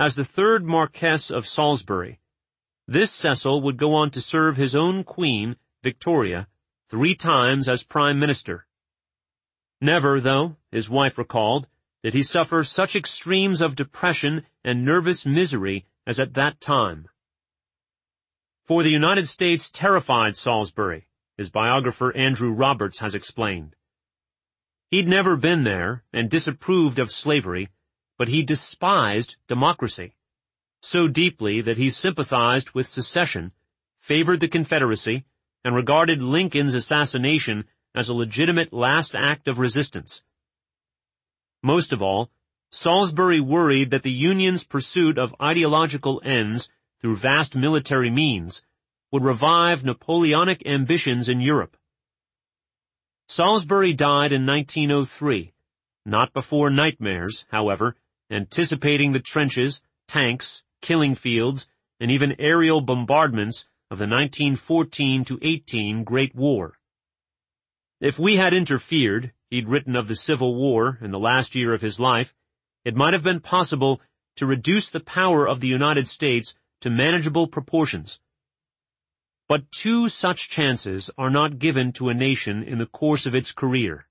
as the third Marquess of Salisbury. This Cecil would go on to serve his own queen, Victoria, 3 times as prime minister. Never, though, his wife recalled, did he suffer such extremes of depression and nervous misery as at that time. For the United States terrified Salisbury, his biographer Andrew Roberts has explained. He'd never been there and disapproved of slavery, but he despised democracy so deeply that he sympathized with secession, favored the Confederacy, and regarded Lincoln's assassination as a legitimate last act of resistance. Most of all, Salisbury worried that the Union's pursuit of ideological ends through vast military means would revive Napoleonic ambitions in Europe. Salisbury died in 1903, not before nightmares, however, anticipating the trenches, tanks, killing fields, and even aerial bombardments of the 1914-18 Great War. If we had interfered, he'd written of the Civil War in the last year of his life, it might have been possible to reduce the power of the United States to manageable proportions. But 2 such chances are not given to a nation in the course of its career.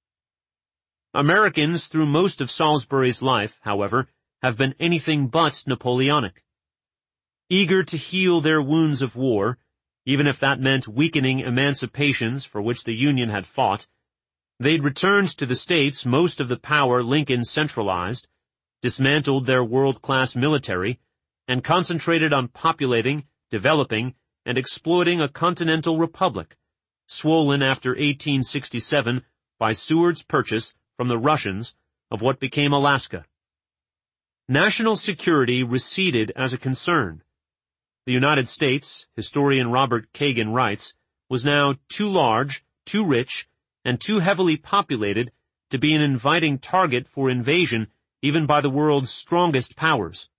Americans through most of Salisbury's life, however, have been anything but Napoleonic. Eager to heal their wounds of war, even if that meant weakening emancipations for which the Union had fought, they'd returned to the States most of the power Lincoln centralized, dismantled their world-class military, and concentrated on populating, developing, and exploiting a continental republic, swollen after 1867 by Seward's purchase from the Russians of what became Alaska. National security receded as a concern. The United States, historian Robert Kagan writes, was now too large, too rich, and too heavily populated to be an inviting target for invasion even by the world's strongest powers.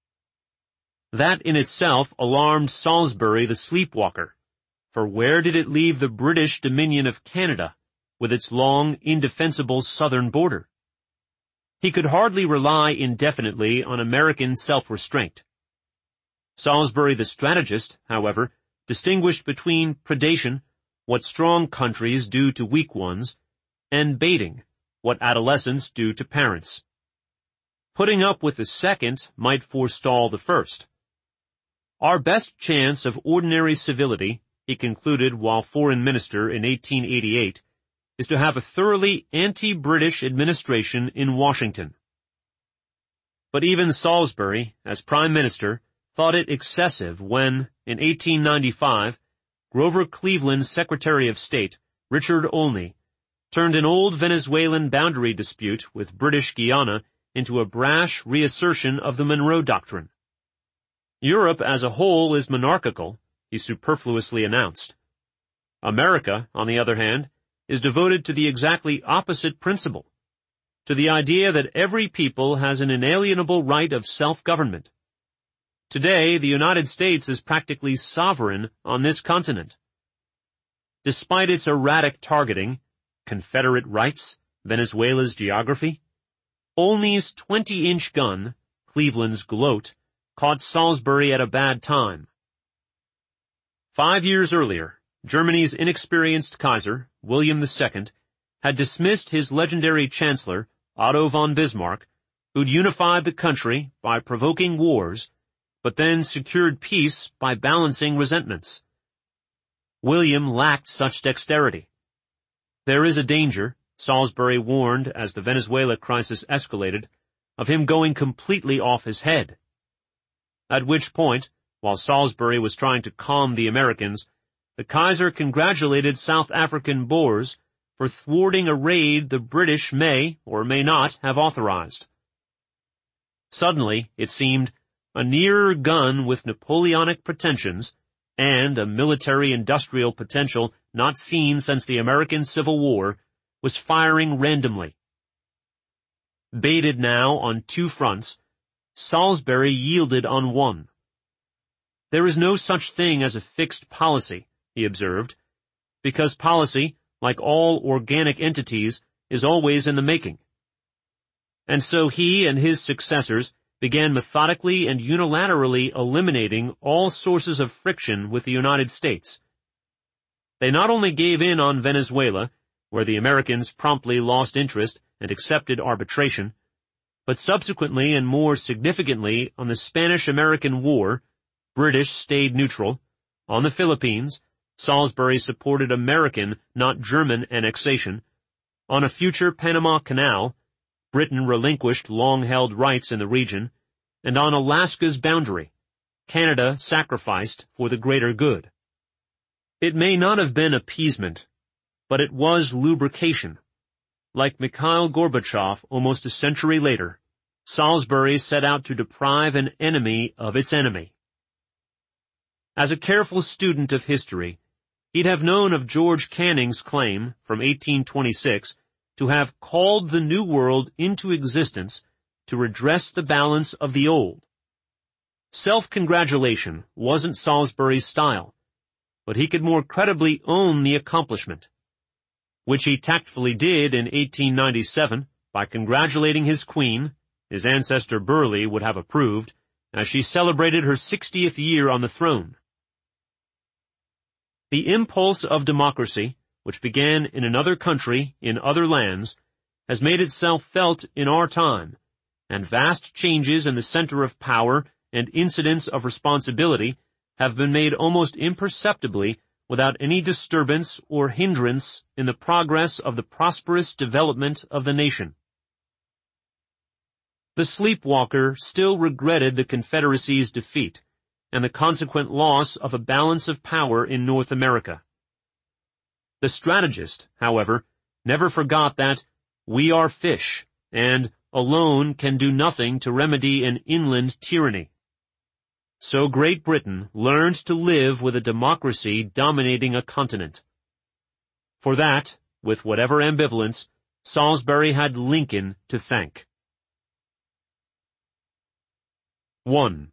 That in itself alarmed Salisbury the sleepwalker, for where did it leave the British Dominion of Canada, with its long, indefensible southern border? He could hardly rely indefinitely on American self-restraint. Salisbury the strategist, however, distinguished between predation, what strong countries do to weak ones, and baiting, what adolescents do to parents. Putting up with the second might forestall the first. Our best chance of ordinary civility, he concluded while foreign minister in 1888, is to have a thoroughly anti-British administration in Washington. But even Salisbury, as prime minister, thought it excessive when, in 1895, Grover Cleveland's Secretary of State, Richard Olney, turned an old Venezuelan boundary dispute with British Guiana into a brash reassertion of the Monroe Doctrine. Europe as a whole is monarchical, he superfluously announced. America, on the other hand, is devoted to the exactly opposite principle, to the idea that every people has an inalienable right of self-government. Today, the United States is practically sovereign on this continent. Despite its erratic targeting, Confederate rights, Venezuela's geography, Olney's 20-inch gun, Cleveland's gloat, caught Salisbury at a bad time. 5 years earlier, Germany's inexperienced Kaiser, William II, had dismissed his legendary chancellor, Otto von Bismarck, who'd unified the country by provoking wars, but then secured peace by balancing resentments. William lacked such dexterity. There is a danger, Salisbury warned as the Venezuela crisis escalated, of him going completely off his head. At which point, while Salisbury was trying to calm the Americans, the Kaiser congratulated South African Boers for thwarting a raid the British may or may not have authorized. Suddenly, it seemed, a nearer gun with Napoleonic pretensions and a military-industrial potential not seen since the American Civil War was firing randomly. Baited now on 2 fronts, Salisbury yielded on one. There is no such thing as a fixed policy, he observed, because policy, like all organic entities, is always in the making. And so he and his successors began methodically and unilaterally eliminating all sources of friction with the United States. They not only gave in on Venezuela, where the Americans promptly lost interest and accepted arbitration, but subsequently and more significantly on the Spanish-American War, British stayed neutral. On the Philippines, Salisbury supported American, not German, annexation. On a future Panama Canal, Britain relinquished long-held rights in the region. And on Alaska's boundary, Canada sacrificed for the greater good. It may not have been appeasement, but it was lubrication. Like Mikhail Gorbachev almost a century later, Salisbury set out to deprive an enemy of its enemy. As a careful student of history, he'd have known of George Canning's claim from 1826 to have called the New World into existence to redress the balance of the old. Self-congratulation wasn't Salisbury's style, but he could more credibly own the accomplishment, which he tactfully did in 1897 by congratulating his queen, his ancestor Burleigh would have approved, as she celebrated her 60th year on the throne. The impulse of democracy, which began in another country, in other lands, has made itself felt in our time, and vast changes in the center of power and incidence of responsibility have been made almost imperceptibly without any disturbance or hindrance in the progress of the prosperous development of the nation. The sleepwalker still regretted the Confederacy's defeat and the consequent loss of a balance of power in North America. The strategist, however, never forgot that we are fish and alone can do nothing to remedy an inland tyranny. So Great Britain learned to live with a democracy dominating a continent. For that, with whatever ambivalence, Salisbury had Lincoln to thank. 1.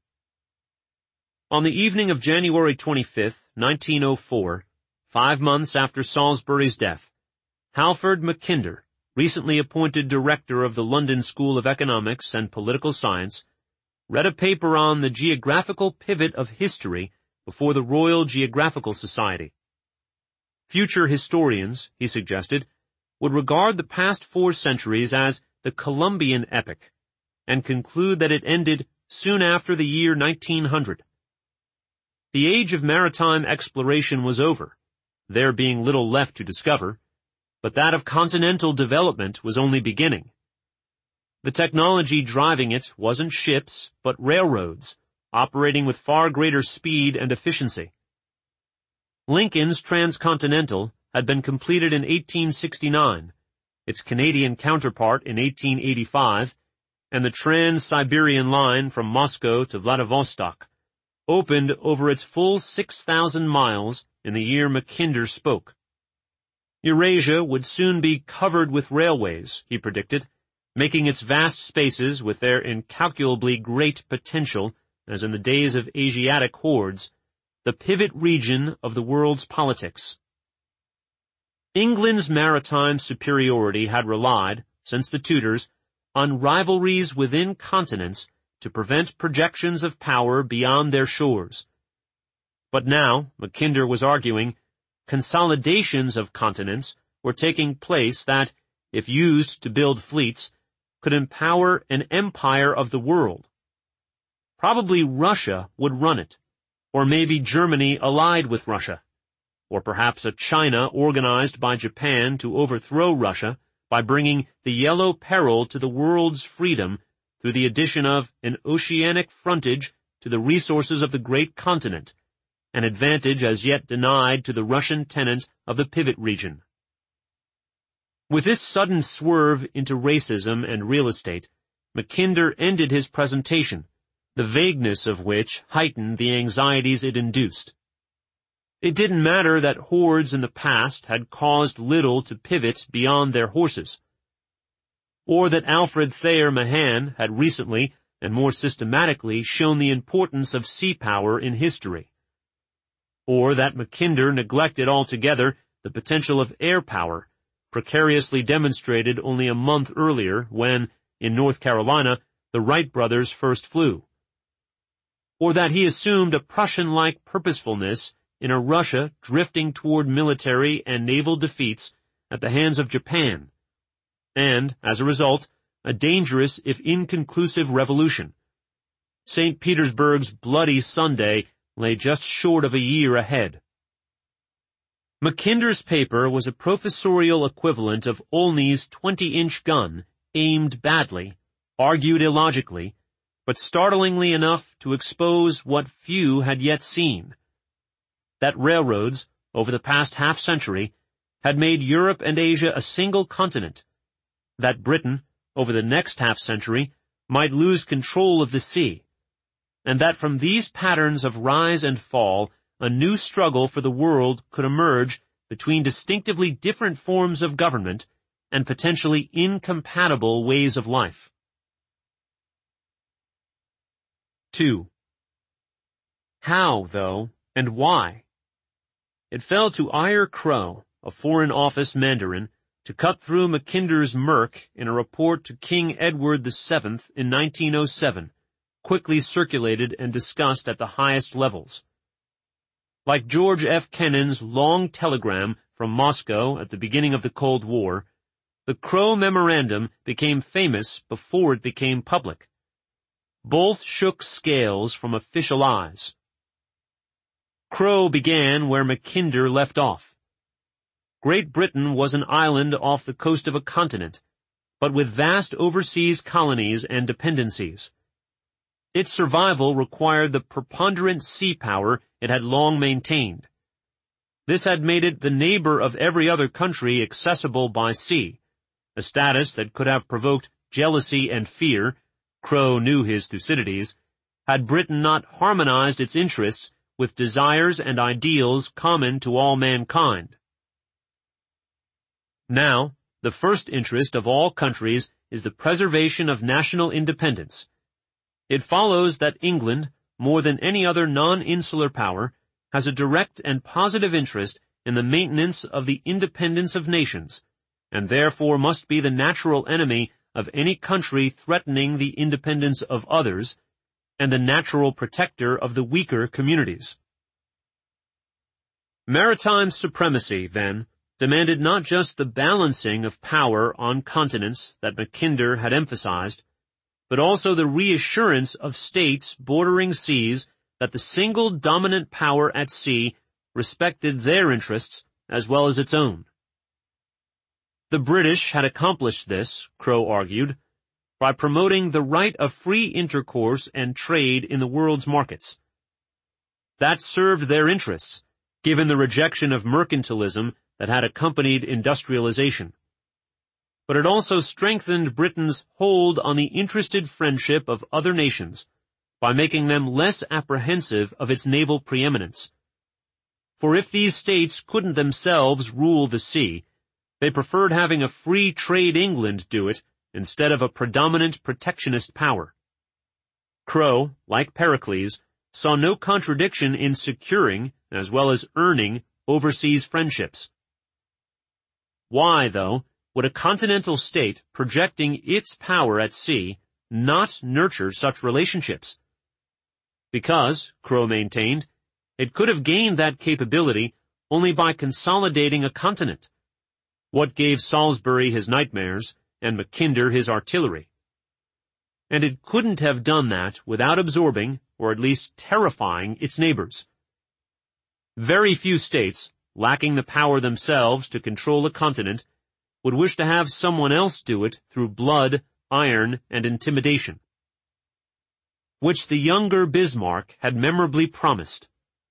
On the evening of January 25, 1904, 5 months after Salisbury's death, Halford Mackinder, recently appointed director of the London School of Economics and Political Science, read a paper on the geographical pivot of history before the Royal Geographical Society. Future historians, he suggested, would regard the past 4 centuries as the Columbian epoch, and conclude that it ended soon after the year 1900. The age of maritime exploration was over, there being little left to discover, but that of continental development was only beginning. The technology driving it wasn't ships, but railroads, operating with far greater speed and efficiency. Lincoln's Transcontinental had been completed in 1869, its Canadian counterpart in 1885, and the Trans-Siberian line from Moscow to Vladivostok opened over its full 6,000 miles in the year Mackinder spoke. Eurasia would soon be covered with railways, he predicted, making its vast spaces with their incalculably great potential, as in the days of Asiatic hordes, the pivot region of the world's politics. England's maritime superiority had relied, since the Tudors, on rivalries within continents to prevent projections of power beyond their shores. But now, Mackinder was arguing, consolidations of continents were taking place that, if used to build fleets, could empower an empire of the world. Probably Russia would run it, or maybe Germany allied with Russia, or perhaps a China organized by Japan to overthrow Russia by bringing the yellow peril to the world's freedom through the addition of an oceanic frontage to the resources of the great continent, an advantage as yet denied to the Russian tenant of the pivot region. With this sudden swerve into racism and real estate, Mackinder ended his presentation, the vagueness of which heightened the anxieties it induced. It didn't matter that hordes in the past had caused little to pivot beyond their horses, or that Alfred Thayer Mahan had recently and more systematically shown the importance of sea power in history, or that Mackinder neglected altogether the potential of air power, precariously demonstrated only a month earlier when, in North Carolina, the Wright brothers first flew, or that he assumed a Prussian-like purposefulness in a Russia drifting toward military and naval defeats at the hands of Japan, and, as a result, a dangerous if inconclusive revolution. St. Petersburg's Bloody Sunday lay just short of a year ahead. Mackinder's paper was a professorial equivalent of Olney's 20-inch gun, aimed badly, argued illogically, but startlingly enough to expose what few had yet seen: that railroads, over the past half-century, had made Europe and Asia a single continent, that Britain, over the next half-century, might lose control of the sea, and that from these patterns of rise and fall, a new struggle for the world could emerge between distinctively different forms of government and potentially incompatible ways of life. 2. How, though, and why? It fell to Eyre Crowe, a Foreign Office mandarin, to cut through Mackinder's murk in a report to King Edward VII in 1907, quickly circulated and discussed at the highest levels. Like George F. Kennan's long telegram from Moscow at the beginning of the Cold War, the Crowe Memorandum became famous before it became public. Both shook scales from official eyes. Crowe began where Mackinder left off. Great Britain was an island off the coast of a continent, but with vast overseas colonies and dependencies. Its survival required the preponderant sea power it had long maintained. This had made it the neighbor of every other country accessible by sea, a status that could have provoked jealousy and fear. Crowe knew his Thucydides, had Britain not harmonized its interests with desires and ideals common to all mankind. Now, the first interest of all countries is the preservation of national independence. It follows that England, more than any other non-insular power, has a direct and positive interest in the maintenance of the independence of nations, and therefore must be the natural enemy of any country threatening the independence of others, and the natural protector of the weaker communities. Maritime supremacy, then, demanded not just the balancing of power on continents that Mackinder had emphasized, but also the reassurance of states bordering seas that the single dominant power at sea respected their interests as well as its own. The British had accomplished this, Crowe argued, by promoting the right of free intercourse and trade in the world's markets. That served their interests, given the rejection of mercantilism that had accompanied industrialization. But it also strengthened Britain's hold on the interested friendship of other nations by making them less apprehensive of its naval preeminence. For if these states couldn't themselves rule the sea, they preferred having a free trade England do it instead of a predominant protectionist power. Crowe, like Pericles, saw no contradiction in securing, as well as earning, overseas friendships. Why, though, would a continental state projecting its power at sea not nurture such relationships? Because, Crowe maintained, it could have gained that capability only by consolidating a continent. What gave Salisbury his nightmares and Mackinder his artillery? And it couldn't have done that without absorbing, or at least terrifying, its neighbors. Very few states, lacking the power themselves to control a continent, would wish to have someone else do it through blood, iron, and intimidation, which the younger Bismarck had memorably promised.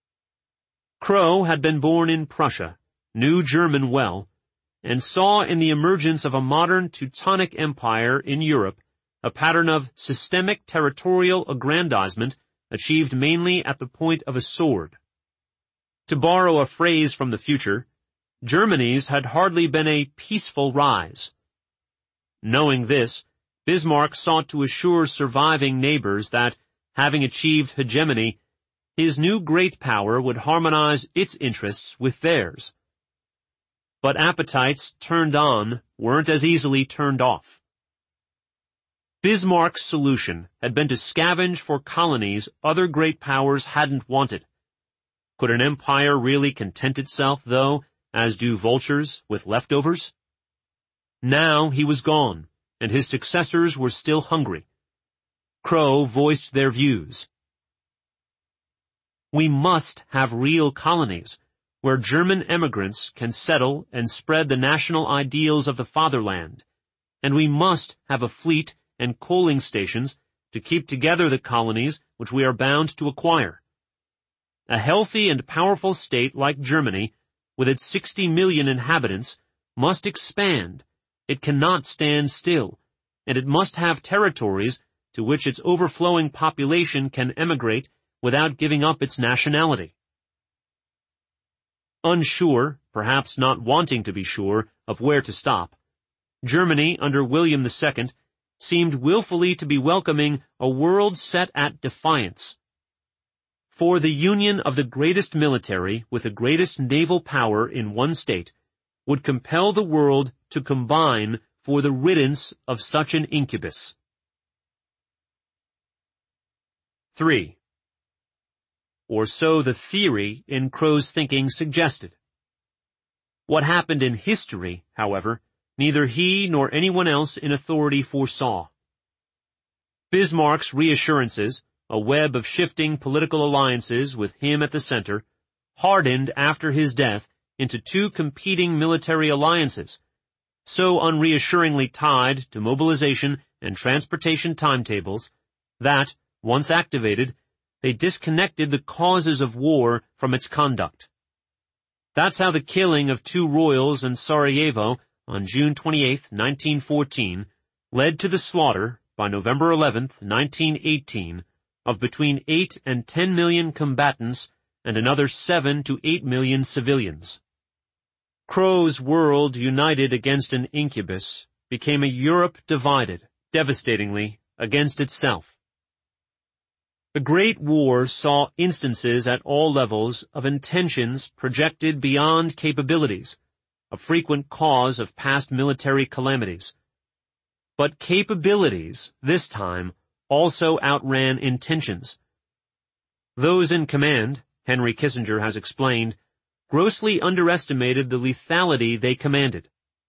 Crowe had been born in Prussia, knew German well, and saw in the emergence of a modern Teutonic empire in Europe a pattern of systemic territorial aggrandizement achieved mainly at the point of a sword. To borrow a phrase from the future, Germany's had hardly been a peaceful rise. Knowing this, Bismarck sought to assure surviving neighbors that, having achieved hegemony, his new great power would harmonize its interests with theirs. But appetites turned on weren't as easily turned off. Bismarck's solution had been to scavenge for colonies other great powers hadn't wanted. Could an empire really content itself, though, as do vultures, with leftovers? Now he was gone, and his successors were still hungry. Krogh voiced their views. We must have real colonies, where German emigrants can settle and spread the national ideals of the fatherland, and we must have a fleet and coaling stations to keep together the colonies which we are bound to acquire. A healthy and powerful state like Germany, with its 60 million inhabitants, must expand. It cannot stand still, and it must have territories to which its overflowing population can emigrate without giving up its nationality. Unsure, perhaps not wanting to be sure, of where to stop, Germany under William II seemed willfully to be welcoming a world set at defiance. For the union of the greatest military with the greatest naval power in one state would compel the world to combine for the riddance of such an incubus. 3. Or so the theory in Krogh's thinking suggested. What happened in history, however, neither he nor anyone else in authority foresaw. Bismarck's reassurances, a web of shifting political alliances with him at the center, hardened after his death into two competing military alliances, so unreassuringly tied to mobilization and transportation timetables that, once activated, they disconnected the causes of war from its conduct. That's how the killing of two royals in Sarajevo on June 28, 1914, led to the slaughter, by November 11, 1918, of between 8 and 10 million combatants and another 7 to 8 million civilians. Krogh's world united against an incubus became a Europe divided, devastatingly, against itself. The Great War saw instances at all levels of intentions projected beyond capabilities, a frequent cause of past military calamities. But capabilities, this time, also outran intentions. Those in command, Henry Kissinger has explained, grossly underestimated the lethality they commanded.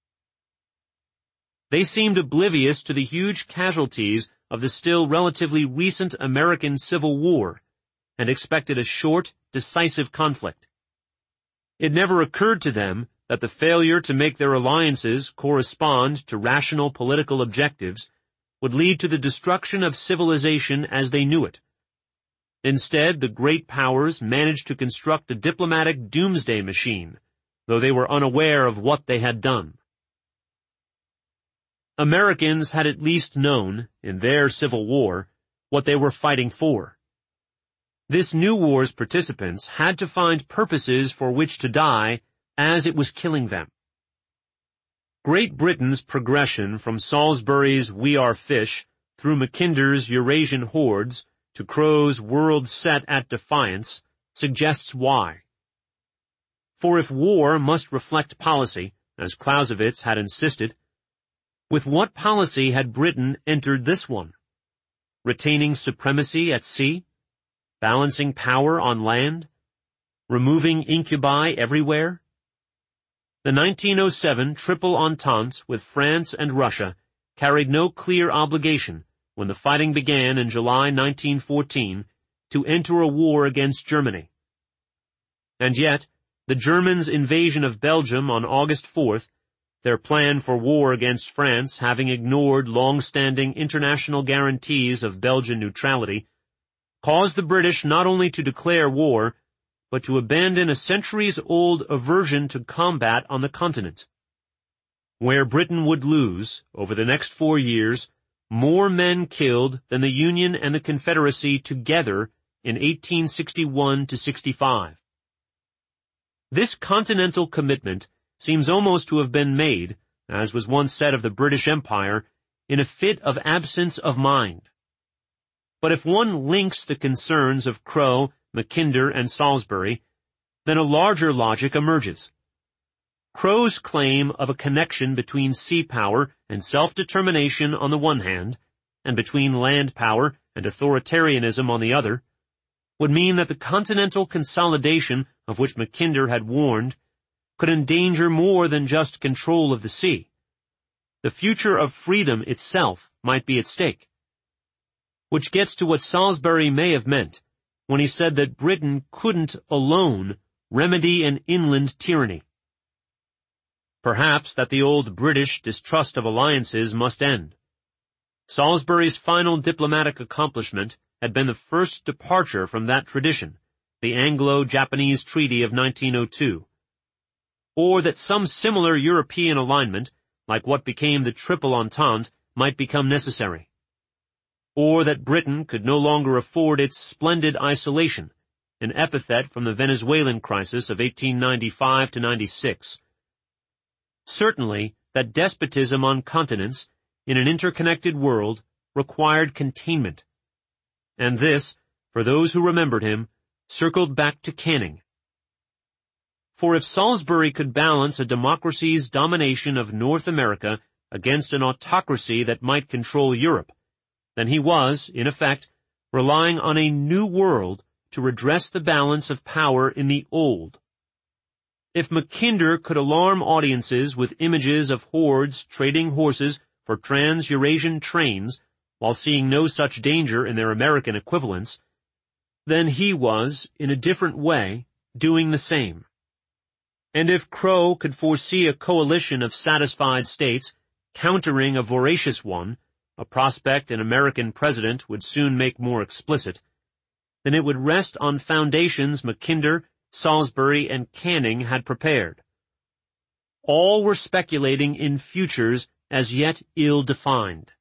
They seemed oblivious to the huge casualties of the still relatively recent American Civil War, and expected a short, decisive conflict. It never occurred to them that the failure to make their alliances correspond to rational political objectives would lead to the destruction of civilization as they knew it. Instead, the great powers managed to construct a diplomatic doomsday machine, though they were unaware of what they had done. Americans had at least known, in their Civil War, what they were fighting for. This new war's participants had to find purposes for which to die as it was killing them. Great Britain's progression from Salisbury's We Are Fish through Mackinder's Eurasian hordes to Krogh's world set at defiance suggests why. For if war must reflect policy, as Clausewitz had insisted, with what policy had Britain entered this one? Retaining supremacy at sea? Balancing power on land? Removing incubi everywhere? The 1907 Triple Entente with France and Russia carried no clear obligation, when the fighting began in July 1914, to enter a war against Germany. And yet, the Germans' invasion of Belgium on August 4th, their plan for war against France having ignored long-standing international guarantees of Belgian neutrality, caused the British not only to declare war, but to abandon a centuries-old aversion to combat on the continent. Where Britain would lose, over the next 4 years, more men killed than the Union and the Confederacy together in 1861 to 65. This continental commitment seems almost to have been made, as was once said of the British Empire, in a fit of absence of mind. But if one links the concerns of Krogh, Mackinder, and Salisbury, then a larger logic emerges. Krogh's claim of a connection between sea power and self-determination on the one hand, and between land power and authoritarianism on the other, would mean that the continental consolidation of which Mackinder had warned could endanger more than just control of the sea. The future of freedom itself might be at stake. Which gets to what Salisbury may have meant when he said that Britain couldn't alone remedy an inland tyranny. Perhaps that the old British distrust of alliances must end. Salisbury's final diplomatic accomplishment had been the first departure from that tradition, the Anglo-Japanese Treaty of 1902. Or that some similar European alignment, like what became the Triple Entente, might become necessary. Or that Britain could no longer afford its splendid isolation, an epithet from the Venezuelan crisis of 1895 to 96. Certainly, that despotism on continents, in an interconnected world, required containment. And this, for those who remembered him, circled back to Canning. For if Salisbury could balance a democracy's domination of North America against an autocracy that might control Europe, then he was, in effect, relying on a new world to redress the balance of power in the old. If Mackinder could alarm audiences with images of hordes trading horses for trans-Eurasian trains while seeing no such danger in their American equivalents, then he was, in a different way, doing the same. And if Crow could foresee a coalition of satisfied states countering a voracious one, a prospect an American president would soon make more explicit, then it would rest on foundations Mackinder, Salisbury, and Canning had prepared. All were speculating in futures as yet ill-defined.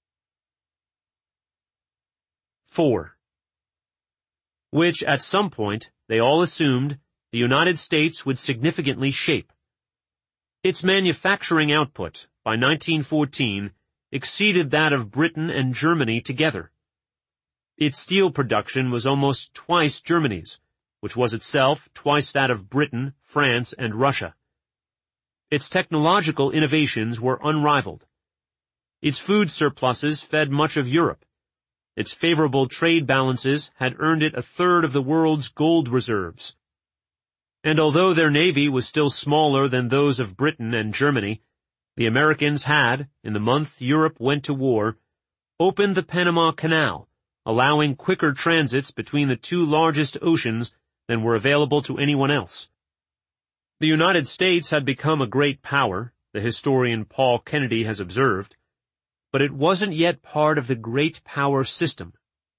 4. Which, at some point, they all assumed the United States would significantly shape. Its manufacturing output, by 1914, exceeded that of Britain and Germany together. Its steel production was almost twice Germany's, which was itself twice that of Britain, France, and Russia. Its technological innovations were unrivaled. Its food surpluses fed much of Europe. Its favorable trade balances had earned it a third of the world's gold reserves. And although their navy was still smaller than those of Britain and Germany, the Americans had, in the month Europe went to war, opened the Panama Canal, allowing quicker transits between the two largest oceans than were available to anyone else. The United States had become a great power, the historian Paul Kennedy has observed, but it wasn't yet part of the great power system.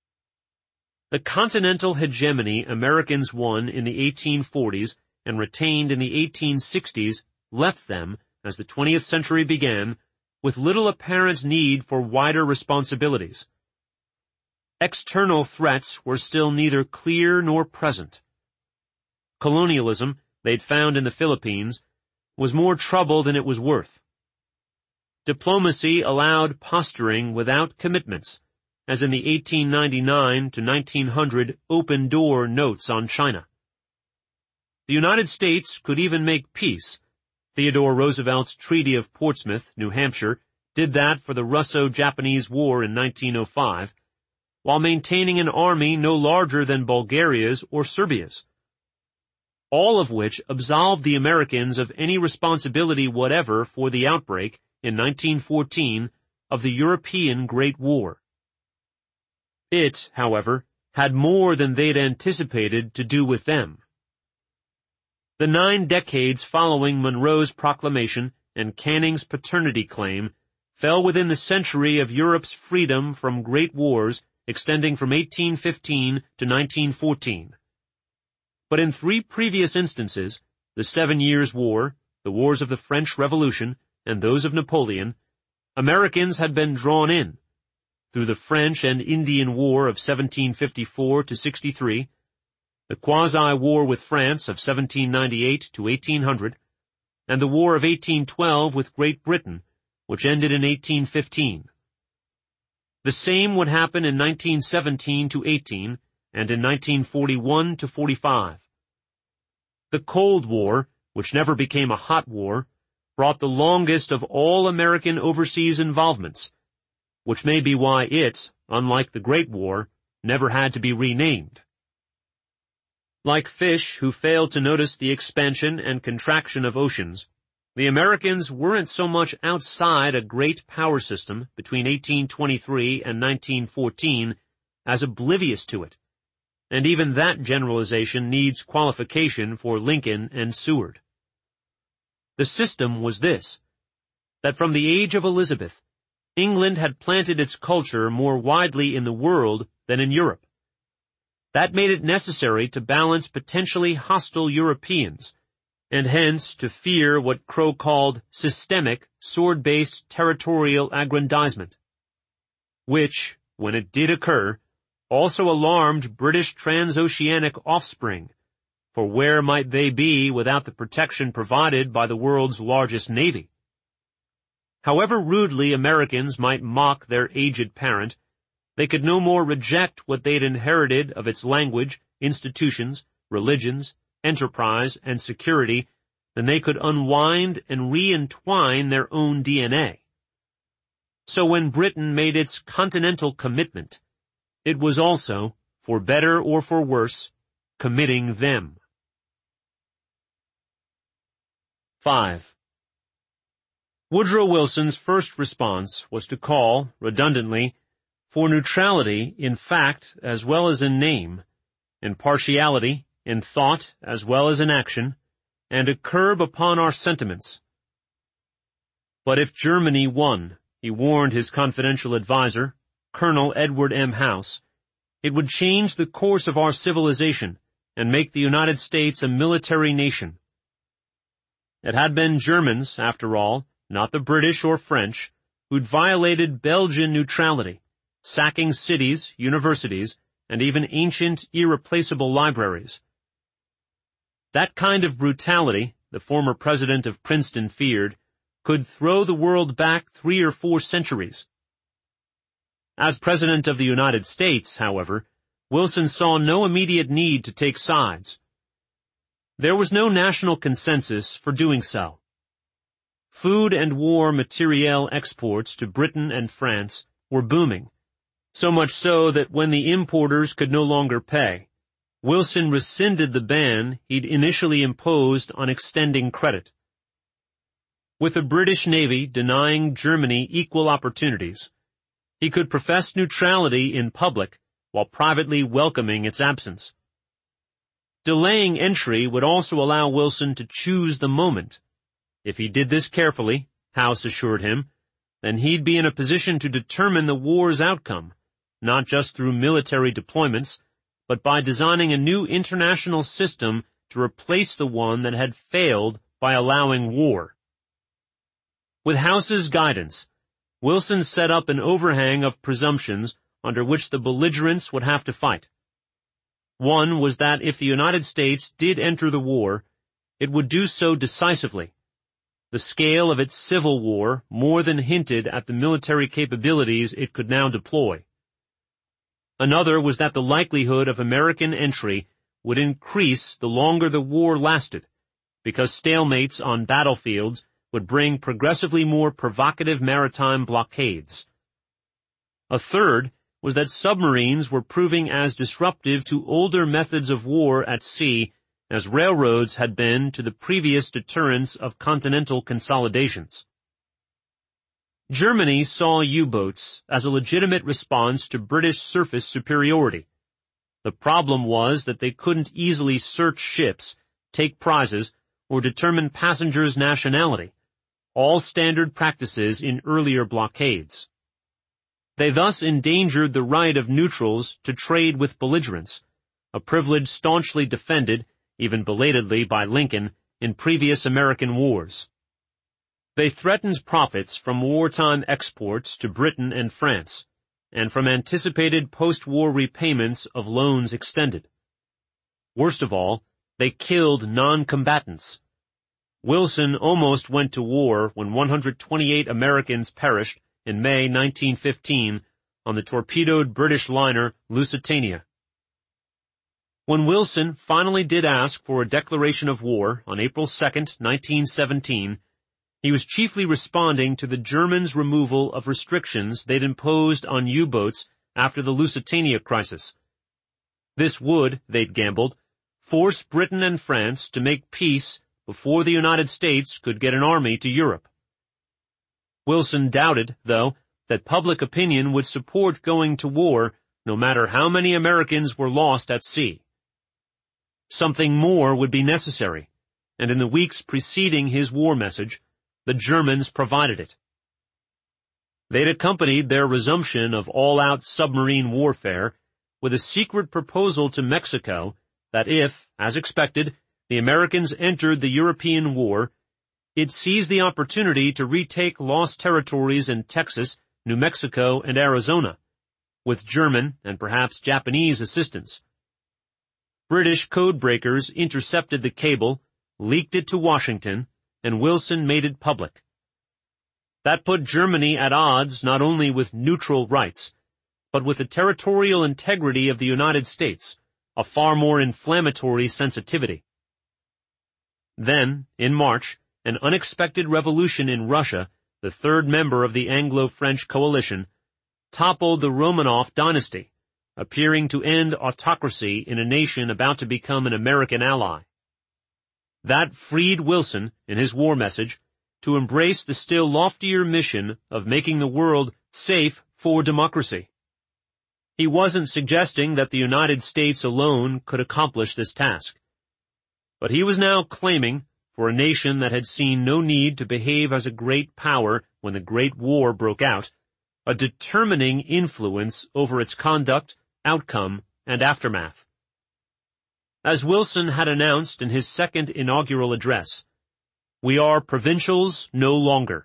The continental hegemony Americans won in the 1840s and retained in the 1860s left them, as the 20th century began, with little apparent need for wider responsibilities. External threats were still neither clear nor present. Colonialism, they'd found in the Philippines, was more trouble than it was worth. Diplomacy allowed posturing without commitments, as in the 1899 to 1900 open-door notes on China. The United States could even make peace. Theodore Roosevelt's Treaty of Portsmouth, New Hampshire, did that for the Russo-Japanese War in 1905, while maintaining an army no larger than Bulgaria's or Serbia's. All of which absolved the Americans of any responsibility whatever for the outbreak, in 1914, of the European Great War. It, however, had more than they'd anticipated to do with them. The 9 decades following Monroe's proclamation and Canning's paternity claim fell within the century of Europe's freedom from great wars extending from 1815 to 1914. But in 3 previous instances, the 7 Years' War, the wars of the French Revolution, and those of Napoleon, Americans had been drawn in, through the French and Indian War of 1754 to 63, the quasi-war with France of 1798 to 1800, and the War of 1812 with Great Britain, which ended in 1815. The same would happen in 1917 to 18, and in 1941 to 45. The Cold War, which never became a hot war, brought the longest of all American overseas involvements, which may be why it, unlike the Great War, never had to be renamed. Like fish who failed to notice the expansion and contraction of oceans, the Americans weren't so much outside a great power system between 1823 and 1914 as oblivious to it, and even that generalization needs qualification for Lincoln and Seward. The system was this, that from the age of Elizabeth, England had planted its culture more widely in the world than in Europe. That made it necessary to balance potentially hostile Europeans, and hence to fear what Crowe called systemic, sword-based territorial aggrandizement, which, when it did occur, also alarmed British transoceanic offspring, for where might they be without the protection provided by the world's largest navy? However rudely Americans might mock their aged parent, they could no more reject what they'd inherited of its language, institutions, religions, enterprise, and security than they could unwind and re-entwine their own DNA. So when Britain made its continental commitment, it was also, for better or for worse, committing them. 5. Woodrow Wilson's first response was to call, redundantly, for neutrality in fact as well as in name, impartiality in thought as well as in action, and a curb upon our sentiments. But if Germany won, he warned his confidential adviser, Colonel Edward M. House, it would change the course of our civilization and make the United States a military nation. It had been Germans, after all, not the British or French, who'd violated Belgian neutrality, sacking cities, universities, and even ancient, irreplaceable libraries. That kind of brutality, the former president of Princeton feared, could throw the world back 3 or 4 centuries. As President of the United States, however, Wilson saw no immediate need to take sides. There was no national consensus for doing so. Food and war materiel exports to Britain and France were booming, so much so that when the importers could no longer pay, Wilson rescinded the ban he'd initially imposed on extending credit. With the British Navy denying Germany equal opportunities, he could profess neutrality in public while privately welcoming its absence. Delaying entry would also allow Wilson to choose the moment. If he did this carefully, House assured him, then he'd be in a position to determine the war's outcome, not just through military deployments, but by designing a new international system to replace the one that had failed by allowing war. With House's guidance, Wilson set up an overhang of presumptions under which the belligerents would have to fight. One was that if the United States did enter the war, it would do so decisively. The scale of its civil war more than hinted at the military capabilities it could now deploy. Another was that the likelihood of American entry would increase the longer the war lasted, because stalemates on battlefields would bring progressively more provocative maritime blockades. A third was that submarines were proving as disruptive to older methods of war at sea as railroads had been to the previous deterrence of continental consolidations. Germany saw U-boats as a legitimate response to British surface superiority. The problem was that they couldn't easily search ships, take prizes, or determine passengers' nationality, all standard practices in earlier blockades. They thus endangered the right of neutrals to trade with belligerents, a privilege staunchly defended, even belatedly by Lincoln, in previous American wars. They threatened profits from wartime exports to Britain and France, and from anticipated post-war repayments of loans extended. Worst of all, they killed non-combatants. Wilson almost went to war when 128 Americans perished in May 1915 on the torpedoed British liner Lusitania. When Wilson finally did ask for a declaration of war on April 2, 1917, He was chiefly responding to the Germans' removal of restrictions they'd imposed on U-boats after the Lusitania crisis. This would, they'd gambled, force Britain and France to make peace before the United States could get an army to Europe. Wilson doubted, though, that public opinion would support going to war no matter how many Americans were lost at sea. Something more would be necessary, and in the weeks preceding his war message, the Germans provided it. They'd accompanied their resumption of all-out submarine warfare with a secret proposal to Mexico that if, as expected, the Americans entered the European war, it seized the opportunity to retake lost territories in Texas, New Mexico, and Arizona, with German and perhaps Japanese assistance. British codebreakers intercepted the cable, leaked it to Washington, and Wilson made it public. That put Germany at odds not only with neutral rights, but with the territorial integrity of the United States, a far more inflammatory sensitivity. Then, in March, an unexpected revolution in Russia, the third member of the Anglo-French coalition, toppled the Romanov dynasty, appearing to end autocracy in a nation about to become an American ally. That freed Wilson, in his war message, to embrace the still loftier mission of making the world safe for democracy. He wasn't suggesting that the United States alone could accomplish this task. But he was now claiming, for a nation that had seen no need to behave as a great power when the Great War broke out, a determining influence over its conduct, outcome, and aftermath. As Wilson had announced in his second inaugural address, we are provincials no longer.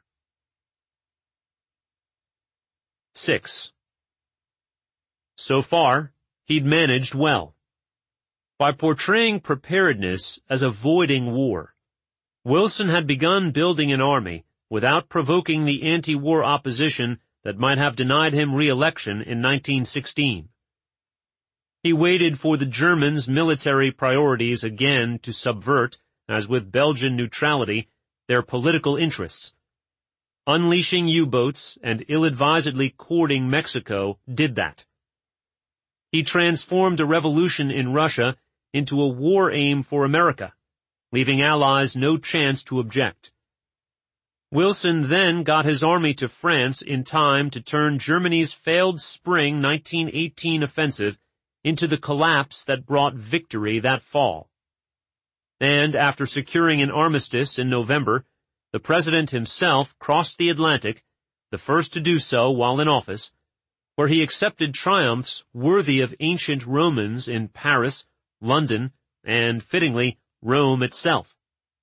6. So far, he'd managed well. By portraying preparedness as avoiding war, Wilson had begun building an army without provoking the anti-war opposition that might have denied him re-election in 1916. He waited for the Germans' military priorities again to subvert, as with Belgian neutrality, their political interests. Unleashing U-boats and ill-advisedly courting Mexico did that. He transformed a revolution in Russia into a war aim for America, leaving allies no chance to object. Wilson then got his army to France in time to turn Germany's failed spring 1918 offensive into the collapse that brought victory that fall. And after securing an armistice in November, the president himself crossed the Atlantic, the first to do so while in office, where he accepted triumphs worthy of ancient Romans in Paris, London, and, fittingly, Rome itself.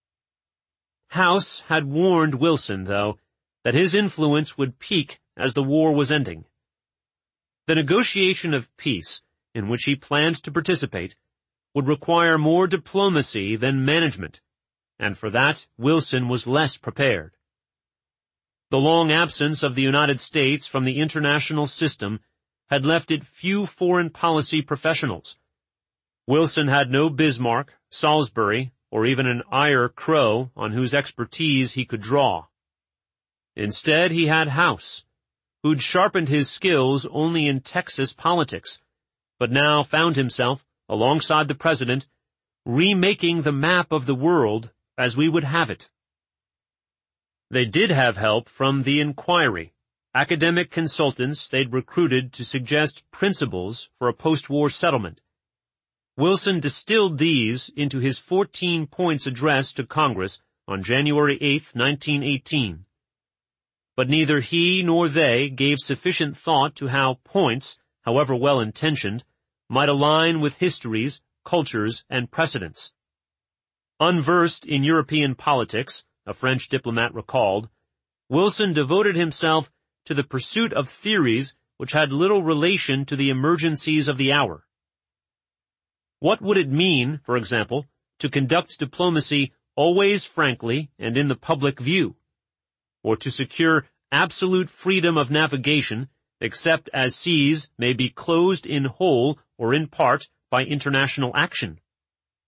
House had warned Wilson, though, that his influence would peak as the war was ending. The negotiation of peace, in which he planned to participate, would require more diplomacy than management, and for that Wilson was less prepared. The long absence of the United States from the international system had left it few foreign policy professionals. Wilson had no Bismarck, Salisbury, or even an Eyre Crowe on whose expertise he could draw. Instead, he had House, who'd sharpened his skills only in Texas politics, but now found himself, alongside the president, remaking the map of the world as we would have it. They did have help from the Inquiry, academic consultants they'd recruited to suggest principles for a post-war settlement. Wilson distilled these into his 14 points address to Congress on January 8, 1918. But neither he nor they gave sufficient thought to how points, however well-intentioned, might align with histories, cultures, and precedents. Unversed in European politics, a French diplomat recalled, Wilson devoted himself to the pursuit of theories which had little relation to the emergencies of the hour. What would it mean, for example, to conduct diplomacy always frankly and in the public view, or to secure absolute freedom of navigation except as seas may be closed in whole or in part by international action?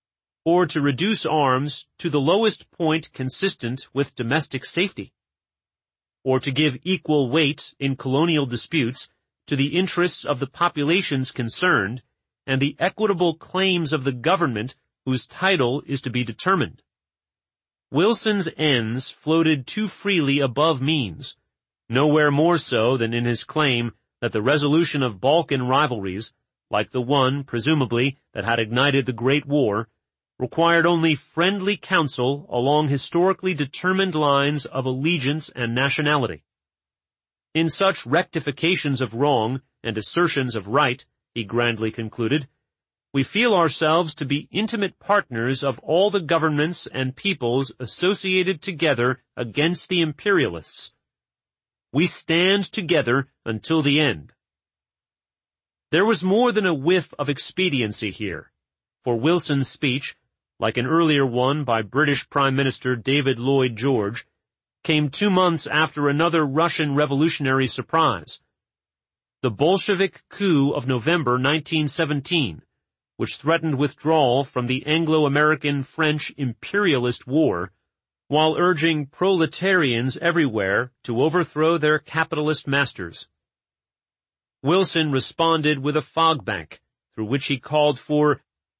or to reduce arms to the lowest point consistent with domestic safety, or to give equal weight in colonial disputes to the interests of the populations concerned and the equitable claims of the government whose title is to be determined. Wilson's ends floated too freely above means, nowhere more so than in his claim that the resolution of Balkan rivalries, like the one, presumably, that had ignited the Great War, required only friendly counsel along historically determined lines of allegiance and nationality. In such rectifications of wrong and assertions of right, he grandly concluded, we feel ourselves to be intimate partners of all the governments and peoples associated together against the imperialists. We stand together until the end. There was more than a whiff of expediency here, for Wilson's speech, like an earlier one by British Prime Minister David Lloyd George, came 2 months after another Russian revolutionary surprise. The Bolshevik coup of November 1917, which threatened withdrawal from the Anglo-American French imperialist war, while urging proletarians everywhere to overthrow their capitalist masters. Wilson responded with a fog bank, through which he called for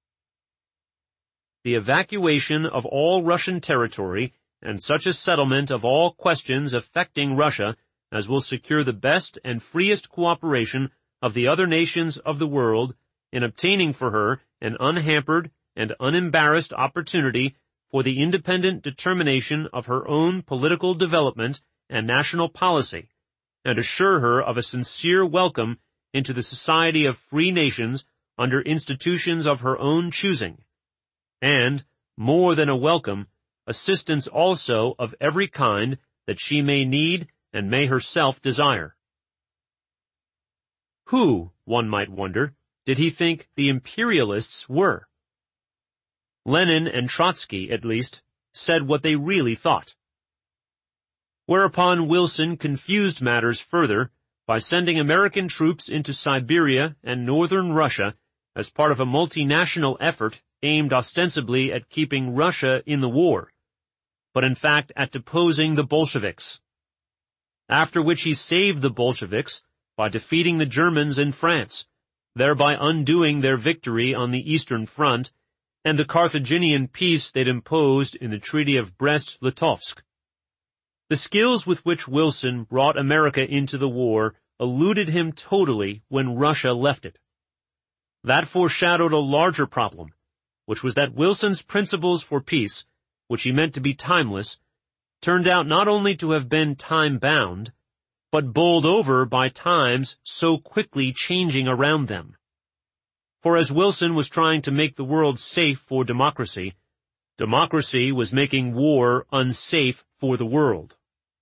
the evacuation of all Russian territory and such a settlement of all questions affecting Russia as will secure the best and freest cooperation of the other nations of the world in obtaining for her an unhampered and unembarrassed opportunity for the independent determination of her own political development and national policy, and assure her of a sincere welcome into the society of free nations under institutions of her own choosing, and, more than a welcome, assistance also of every kind that she may need and may herself desire. Who, one might wonder, did he think the imperialists were? Lenin and Trotsky, at least, said what they really thought. Whereupon Wilson confused matters further by sending American troops into Siberia and northern Russia as part of a multinational effort aimed ostensibly at keeping Russia in the war, but in fact at deposing the Bolsheviks. After which he saved the Bolsheviks by defeating the Germans in France, thereby undoing their victory on the Eastern Front and the Carthaginian peace they'd imposed in the Treaty of Brest-Litovsk. The skills with which Wilson brought America into the war eluded him totally when Russia left it. That foreshadowed a larger problem, which was that Wilson's principles for peace, which he meant to be timeless, turned out not only to have been time-bound, but bowled over by times so quickly changing around them. For as Wilson was trying to make the world safe for democracy, democracy was making war unsafe for the world.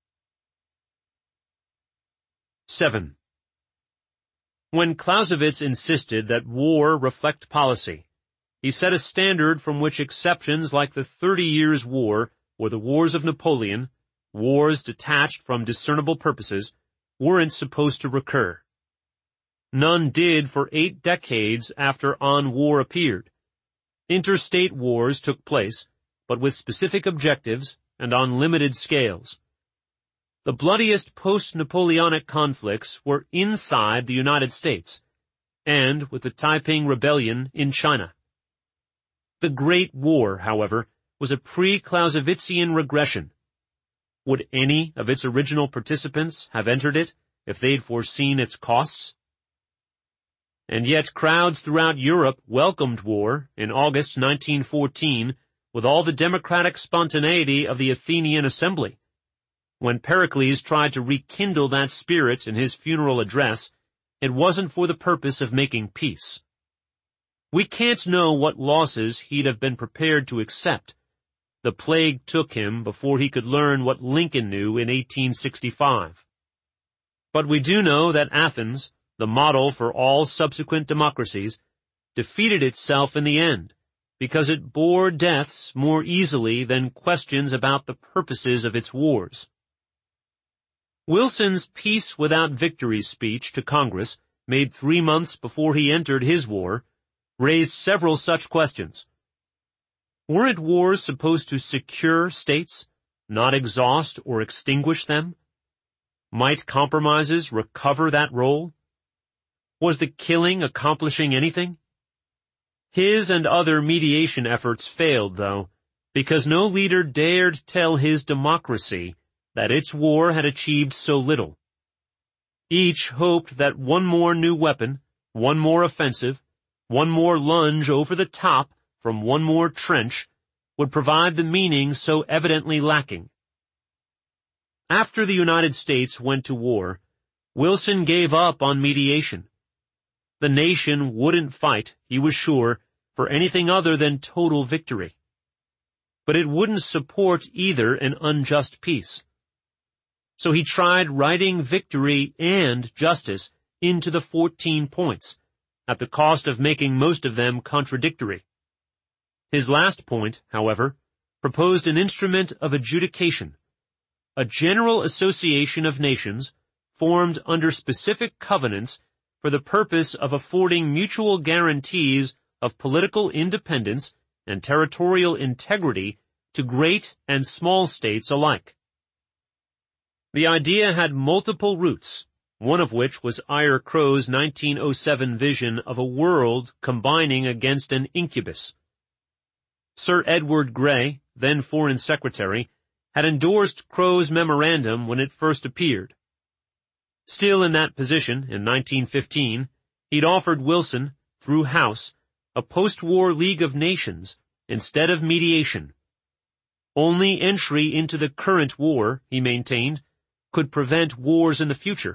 7. When Clausewitz insisted that war reflect policy, he set a standard from which exceptions like the 30 Years' War or the Wars of Napoleon, wars detached from discernible purposes, weren't supposed to recur. None did for 8 decades after On War appeared. Interstate wars took place, but with specific objectives and on limited scales. The bloodiest post-Napoleonic conflicts were inside the United States, and with the Taiping Rebellion in China. The Great War, however, was a pre-Clausewitzian regression. Would any of its original participants have entered it if they'd foreseen its costs? And yet crowds throughout Europe welcomed war in August 1914 with all the democratic spontaneity of the Athenian assembly. When Pericles tried to rekindle that spirit in his funeral address, it wasn't for the purpose of making peace. We can't know what losses he'd have been prepared to accept. The plague took him before he could learn what Lincoln knew in 1865. But we do know that Athens, the model for all subsequent democracies, defeated itself in the end, because it bore deaths more easily than questions about the purposes of its wars. Wilson's Peace Without Victory speech to Congress, made 3 months before he entered his war, raised several such questions. Weren't wars supposed to secure states, not exhaust or extinguish them? Might compromises recover that role? Was the killing accomplishing anything? His and other mediation efforts failed, though, because no leader dared tell his democracy that its war had achieved so little. Each hoped that one more new weapon, one more offensive, one more lunge over the top from one more trench would provide the meaning so evidently lacking. After the United States went to war, Wilson gave up on mediation. The nation wouldn't fight, he was sure, for anything other than total victory. But it wouldn't support either an unjust peace. So he tried writing victory and justice into the 14 points, at the cost of making most of them contradictory. His last point, however, proposed an instrument of adjudication, a general association of nations formed under specific covenants for the purpose of affording mutual guarantees of political independence and territorial integrity to great and small states alike. The idea had multiple roots, one of which was Eyre Crow's 1907 vision of a world combining against an incubus. Sir Edward Grey, then Foreign Secretary, had endorsed Crow's memorandum when it first appeared. Still in that position, in 1915, he'd offered Wilson, through House, a post-war League of Nations instead of mediation. Only entry into the current war, he maintained, could prevent wars in the future.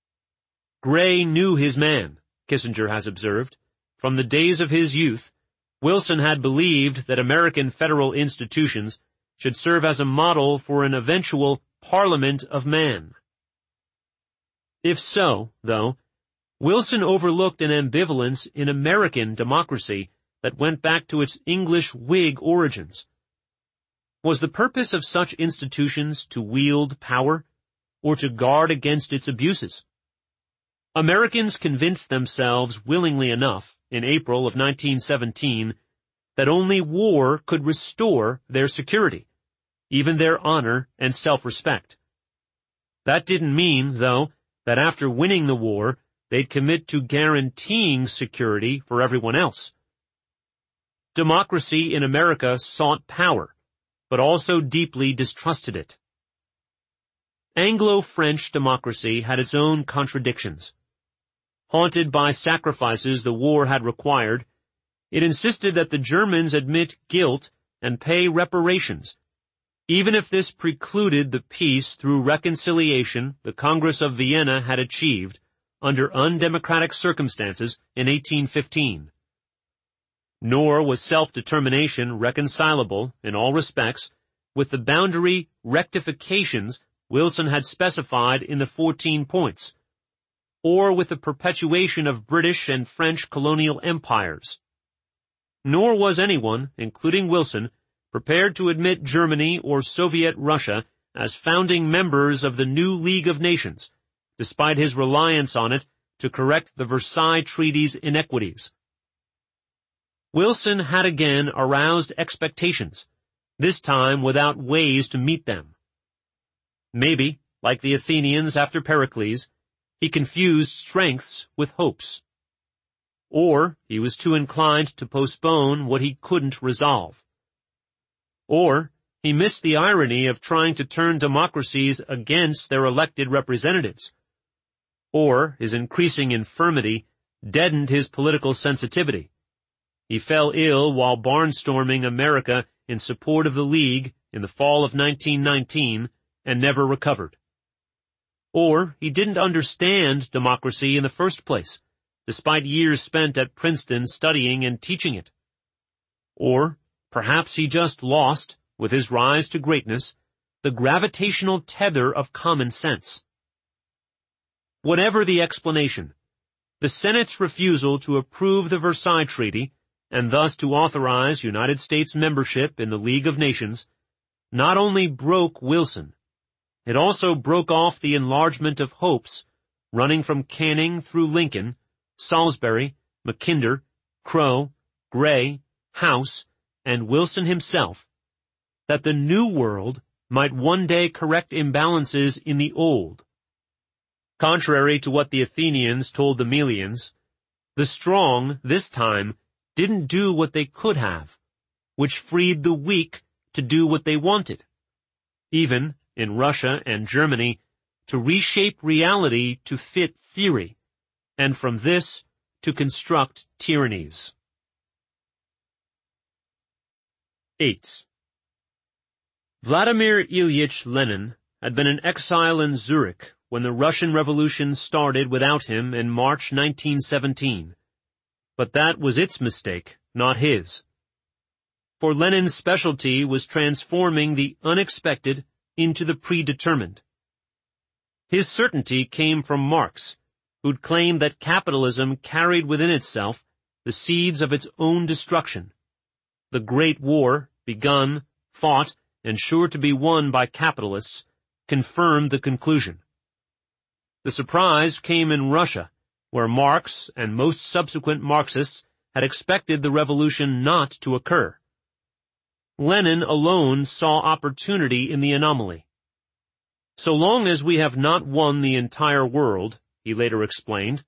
Grey knew his man, Kissinger has observed. From the days of his youth, Wilson had believed that American federal institutions should serve as a model for an eventual Parliament of Man. If so, though, Wilson overlooked an ambivalence in American democracy that went back to its English Whig origins. Was the purpose of such institutions to wield power, or to guard against its abuses? Americans convinced themselves willingly enough, in April of 1917, that only war could restore their security, even their honor and self-respect. That didn't mean, though, that after winning the war, they'd commit to guaranteeing security for everyone else. Democracy in America sought power, but also deeply distrusted it. Anglo-French democracy had its own contradictions. Haunted by sacrifices the war had required, it insisted that the Germans admit guilt and pay reparations, even if this precluded the peace through reconciliation the Congress of Vienna had achieved under undemocratic circumstances in 1815. Nor was self-determination reconcilable, in all respects, with the boundary rectifications Wilson had specified in the 14 points, or with the perpetuation of British and French colonial empires. Nor was anyone, including Wilson, prepared to admit Germany or Soviet Russia as founding members of the new League of Nations, despite his reliance on it to correct the Versailles Treaty's inequities. Wilson had again aroused expectations, this time without ways to meet them. Maybe, like the Athenians after Pericles, he confused strengths with hopes. Or he was too inclined to postpone what he couldn't resolve. Or he missed the irony of trying to turn democracies against their elected representatives. Or his increasing infirmity deadened his political sensitivity. He fell ill while barnstorming America in support of the League in the fall of 1919 and never recovered. Or he didn't understand democracy in the first place, despite years spent at Princeton studying and teaching it. Or perhaps he just lost, with his rise to greatness, the gravitational tether of common sense. Whatever the explanation, the Senate's refusal to approve the Versailles Treaty, and thus to authorize United States membership in the League of Nations, not only broke Wilson, it also broke off the enlargement of hopes running from Canning through Lincoln, Salisbury, Mackinder, Crow, Grey, House, and Wilson himself, that the New World might one day correct imbalances in the Old. Contrary to what the Athenians told the Melians, the strong, this time, didn't do what they could have, which freed the weak to do what they wanted, even, in Russia and Germany, to reshape reality to fit theory, and from this to construct tyrannies. 8. Vladimir Ilyich Lenin had been in exile in Zurich when the Russian Revolution started without him in March 1917. But that was its mistake, not his. For Lenin's specialty was transforming the unexpected into the predetermined. His certainty came from Marx, who'd claimed that capitalism carried within itself the seeds of its own destruction. The Great War, begun, fought, and sure to be won by capitalists, confirmed the conclusion. The surprise came in Russia, where Marx and most subsequent Marxists had expected the revolution not to occur. Lenin alone saw opportunity in the anomaly. So long as we have not won the entire world, he later explained,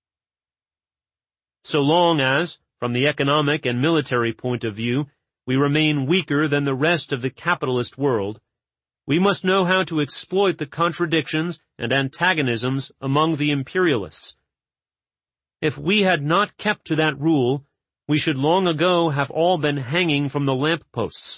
so long as, from the economic and military point of view, we remain weaker than the rest of the capitalist world, we must know how to exploit the contradictions and antagonisms among the imperialists. If we had not kept to that rule, we should long ago have all been hanging from the lampposts.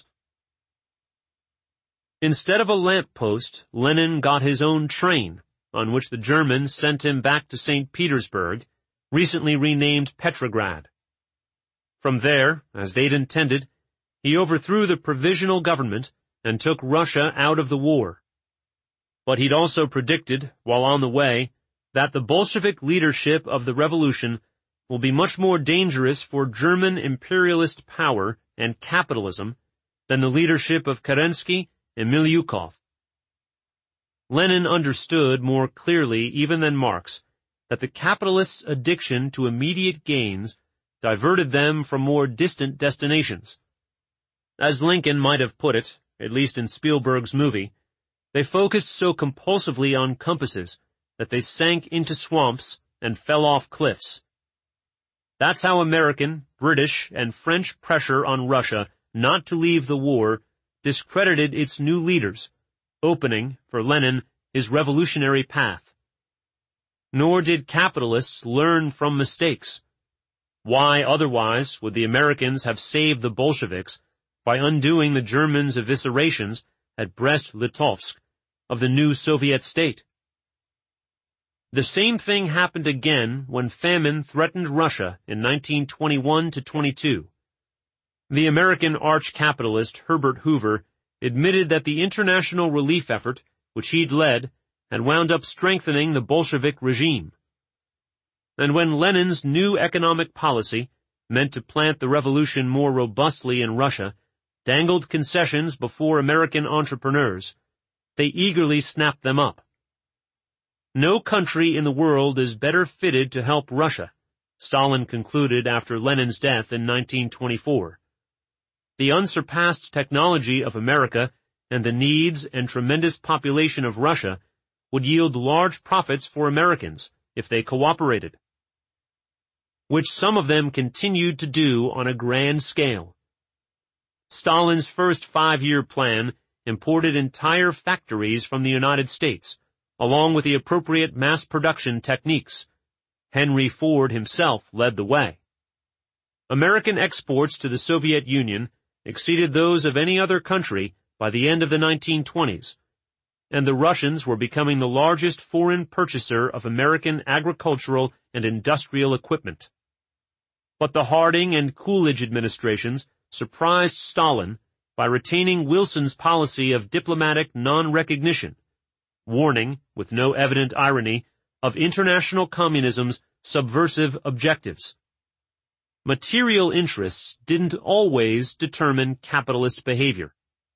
Instead of a lamppost, Lenin got his own train, on which the Germans sent him back to St. Petersburg, recently renamed Petrograd. From there, as they'd intended, he overthrew the provisional government and took Russia out of the war. But he'd also predicted, while on the way, that the Bolshevik leadership of the revolution will be much more dangerous for German imperialist power and capitalism than the leadership of Kerensky and Milyukov. Lenin understood more clearly even than Marx that the capitalists' addiction to immediate gains diverted them from more distant destinations. As Lincoln might have put it, at least in Spielberg's movie, they focused so compulsively on compasses that they sank into swamps and fell off cliffs. That's how American, British, and French pressure on Russia not to leave the war discredited its new leaders, opening, for Lenin, his revolutionary path. Nor did capitalists learn from mistakes. Why otherwise would the Americans have saved the Bolsheviks by undoing the Germans' eviscerations at Brest-Litovsk of the new Soviet state? The same thing happened again when famine threatened Russia in 1921-22. The American arch-capitalist Herbert Hoover admitted that the international relief effort, which he'd led, had wound up strengthening the Bolshevik regime. And when Lenin's new economic policy, meant to plant the revolution more robustly in Russia, dangled concessions before American entrepreneurs, they eagerly snapped them up. No country in the world is better fitted to help Russia, Stalin concluded after Lenin's death in 1924. The unsurpassed technology of America and the needs and tremendous population of Russia would yield large profits for Americans if they cooperated, which some of them continued to do on a grand scale. Stalin's first 5-year plan imported entire factories from the United States, along with the appropriate mass production techniques. Henry Ford himself led the way. American exports to the Soviet Union exceeded those of any other country by the end of the 1920s, and the Russians were becoming the largest foreign purchaser of American agricultural and industrial equipment. But the Harding and Coolidge administrations surprised Stalin by retaining Wilson's policy of diplomatic non-recognition, warning, with no evident irony, of international communism's subversive objectives. Material interests didn't always determine capitalist behavior.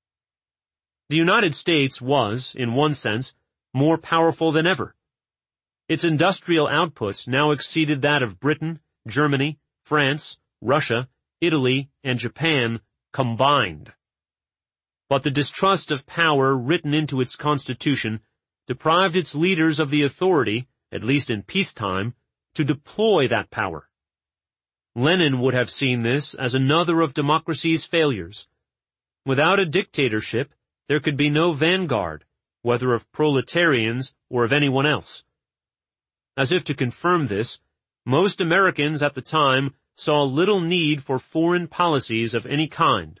The United States was, in one sense, more powerful than ever. Its industrial output now exceeded that of Britain, Germany, France, Russia, Italy, and Japan combined. But the distrust of power written into its constitution deprived its leaders of the authority, at least in peacetime, to deploy that power. Lenin would have seen this as another of democracy's failures. Without a dictatorship, there could be no vanguard, whether of proletarians or of anyone else. As if to confirm this, most Americans at the time saw little need for foreign policies of any kind.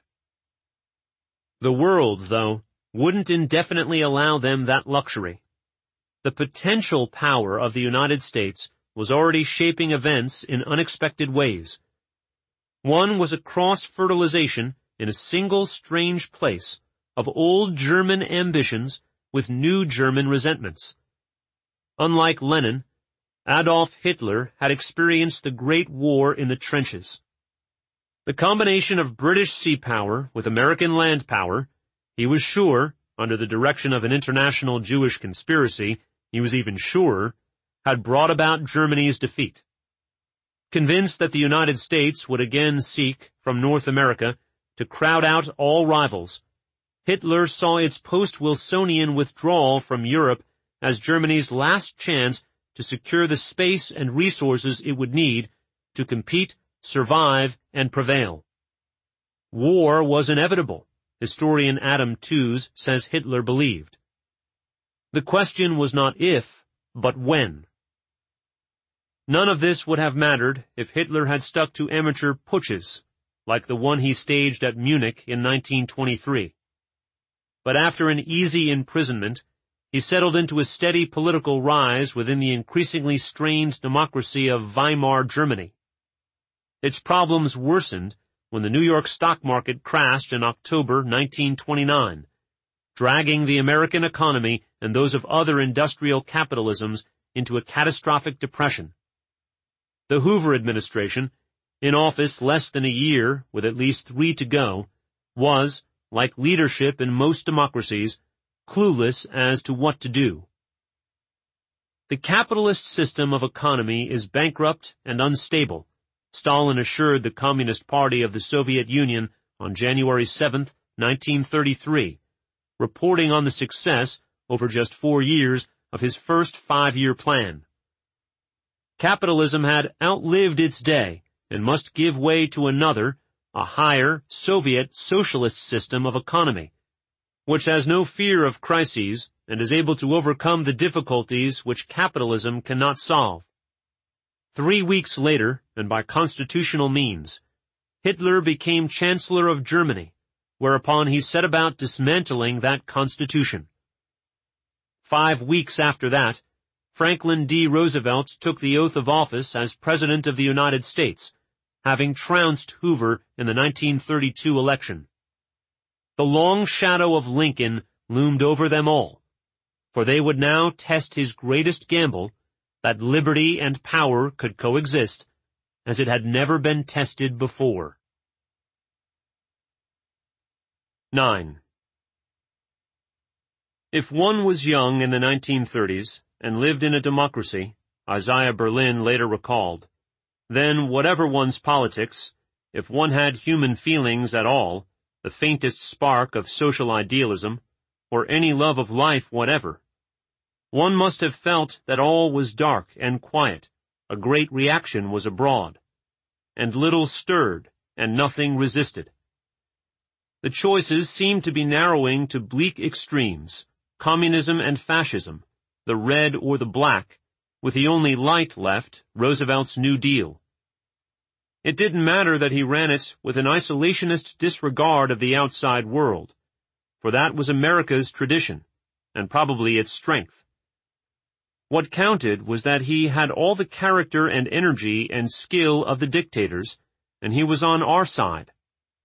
The world, though, wouldn't indefinitely allow them that luxury. The potential power of the United States was already shaping events in unexpected ways. One was a cross-fertilization in a single strange place of old German ambitions with new German resentments. Unlike Lenin, Adolf Hitler had experienced the Great War in the trenches. The combination of British sea power with American land power, he was sure, under the direction of an international Jewish conspiracy, he was even surer, had brought about Germany's defeat. Convinced that the United States would again seek, from North America, to crowd out all rivals, Hitler saw its post-Wilsonian withdrawal from Europe as Germany's last chance to secure the space and resources it would need to compete, survive, and prevail. War was inevitable, historian Adam Tooze says Hitler believed. The question was not if, but when. None of this would have mattered if Hitler had stuck to amateur putsches, like the one he staged at Munich in 1923. But after an easy imprisonment, he settled into a steady political rise within the increasingly strained democracy of Weimar Germany. Its problems worsened when the New York stock market crashed in October 1929, dragging the American economy and those of other industrial capitalisms into a catastrophic depression. The Hoover administration, in office less than a year with at least 3 to go, was, like leadership in most democracies, clueless as to what to do. The capitalist system of economy is bankrupt and unstable, Stalin assured the Communist Party of the Soviet Union on January 7, 1933, reporting on the success over just 4 years of his first 5-year plan. Capitalism had outlived its day and must give way to another, a higher, Soviet socialist system of economy, which has no fear of crises and is able to overcome the difficulties which capitalism cannot solve. 3 weeks later, and by constitutional means, Hitler became Chancellor of Germany, whereupon he set about dismantling that constitution. 5 weeks after that, Franklin D. Roosevelt took the oath of office as President of the United States, having trounced Hoover in the 1932 election. The long shadow of Lincoln loomed over them all, for they would now test his greatest gamble, that liberty and power could coexist, as it had never been tested before. 9. If one was young in the 1930s and lived in a democracy, Isaiah Berlin later recalled, then whatever one's politics, if one had human feelings at all, the faintest spark of social idealism, or any love of life whatever, one must have felt that all was dark and quiet, a great reaction was abroad, and little stirred, and nothing resisted. The choices seemed to be narrowing to bleak extremes, communism and fascism, the red or the black, with the only light left, Roosevelt's New Deal. It didn't matter that he ran it with an isolationist disregard of the outside world, for that was America's tradition, and probably its strength. What counted was that he had all the character and energy and skill of the dictators, and he was on our side.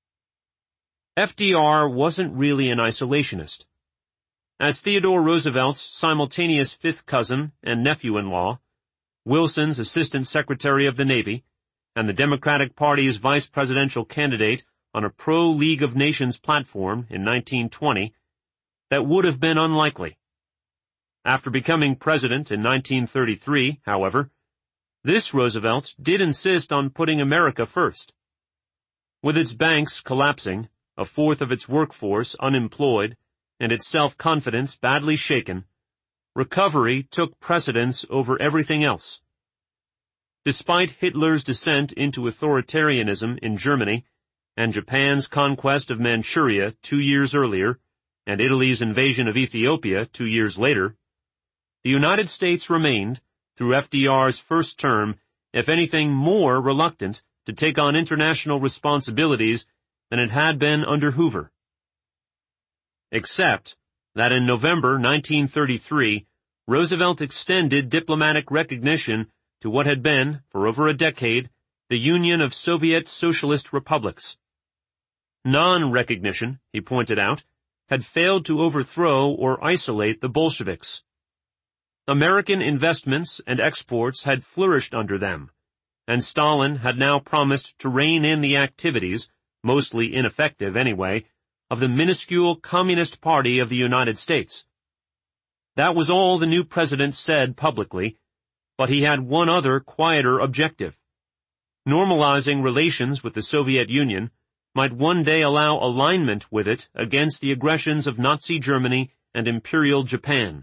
FDR wasn't really an isolationist. As Theodore Roosevelt's simultaneous fifth cousin and nephew-in-law, Wilson's Assistant Secretary of the Navy, and the Democratic Party's vice presidential candidate on a pro-League of Nations platform in 1920, that would have been unlikely. After becoming president in 1933, however, this Roosevelt did insist on putting America first. With its banks collapsing, a fourth of its workforce unemployed, and its self-confidence badly shaken, recovery took precedence over everything else. Despite Hitler's descent into authoritarianism in Germany, and Japan's conquest of Manchuria 2 years earlier, and Italy's invasion of Ethiopia 2 years later, the United States remained, through FDR's first term, if anything more reluctant to take on international responsibilities than it had been under Hoover. Except that in November 1933, Roosevelt extended diplomatic recognition to what had been, for over a decade, the Union of Soviet Socialist Republics. Non-recognition, he pointed out, had failed to overthrow or isolate the Bolsheviks. American investments and exports had flourished under them, and Stalin had now promised to rein in the activities, mostly ineffective anyway, of the minuscule Communist Party of the United States. That was all the new president said publicly, but he had one other quieter objective. Normalizing relations with the Soviet Union might one day allow alignment with it against the aggressions of Nazi Germany and Imperial Japan.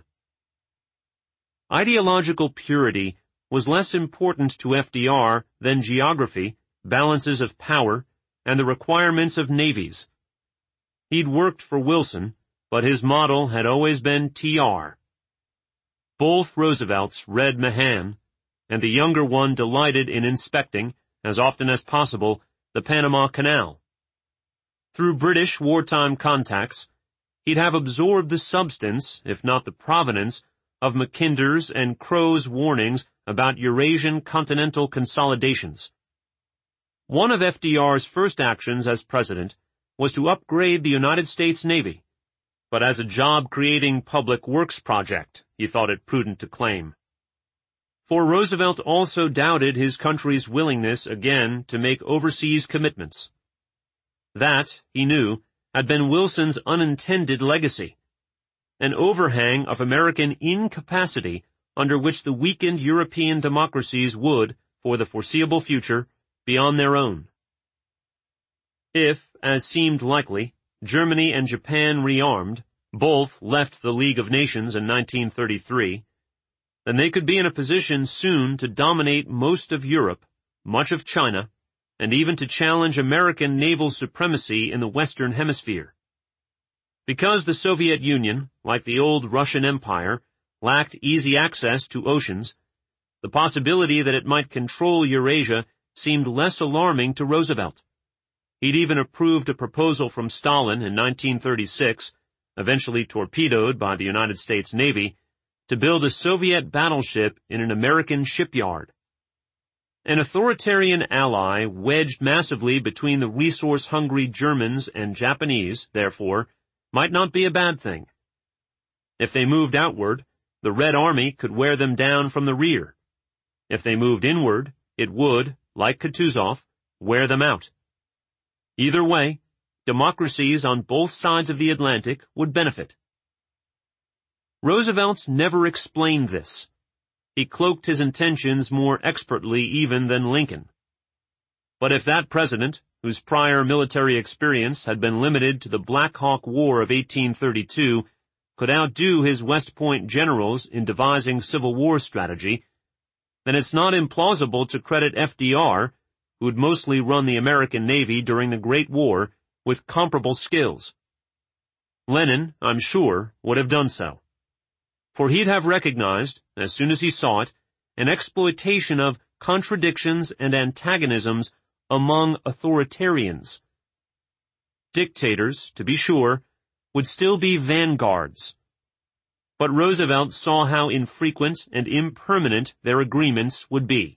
Ideological purity was less important to FDR than geography, balances of power, and the requirements of navies. He'd worked for Wilson, but his model had always been TR. Both Roosevelts read Mahan, and the younger one delighted in inspecting, as often as possible, the Panama Canal. Through British wartime contacts, he'd have absorbed the substance, if not the provenance, of Mackinder's and Crow's warnings about Eurasian continental consolidations. One of FDR's first actions as president was to upgrade the United States Navy, but as a job-creating public works project, he thought it prudent to claim. For Roosevelt also doubted his country's willingness again to make overseas commitments. That, he knew, had been Wilson's unintended legacy, an overhang of American incapacity under which the weakened European democracies would, for the foreseeable future, be on their own. If, as seemed likely, Germany and Japan rearmed, both left the League of Nations in 1933, then they could be in a position soon to dominate most of Europe, much of China, and even to challenge American naval supremacy in the Western Hemisphere. Because the Soviet Union, like the old Russian Empire, lacked easy access to oceans, the possibility that it might control Eurasia seemed less alarming to Roosevelt. He'd even approved a proposal from Stalin in 1936, eventually torpedoed by the United States Navy, to build a Soviet battleship in an American shipyard. An authoritarian ally wedged massively between the resource-hungry Germans and Japanese, therefore, might not be a bad thing. If they moved outward, the Red Army could wear them down from the rear. If they moved inward, it would, like Kutuzov, wear them out. Either way, democracies on both sides of the Atlantic would benefit. Roosevelt never explained this. He cloaked his intentions more expertly even than Lincoln. But if that president, whose prior military experience had been limited to the Black Hawk War of 1832, could outdo his West Point generals in devising Civil War strategy, then it's not implausible to credit FDR, who'd mostly run the American Navy during the Great War, with comparable skills. Lenin, I'm sure, would have done so. For he'd have recognized, as soon as he saw it, an exploitation of contradictions and antagonisms among authoritarians. Dictators, to be sure, would still be vanguards. But Roosevelt saw how infrequent and impermanent their agreements would be.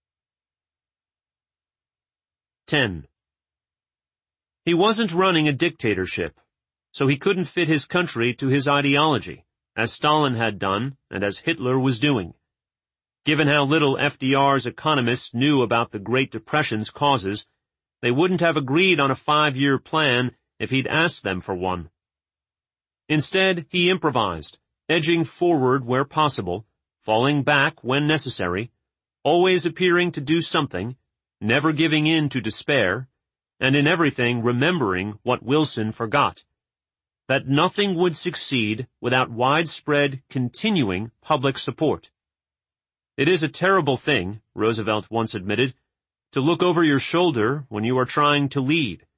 10. He wasn't running a dictatorship, so he couldn't fit his country to his ideology, as Stalin had done and as Hitler was doing. Given how little FDR's economists knew about the Great Depression's causes, they wouldn't have agreed on a 5-year plan if he'd asked them for one. Instead, he improvised, edging forward where possible, falling back when necessary, always appearing to do something, never giving in to despair, and in everything remembering what Wilson forgot, that nothing would succeed without widespread, continuing public support. It is a terrible thing, Roosevelt once admitted, to look over your shoulder when you are trying to lead.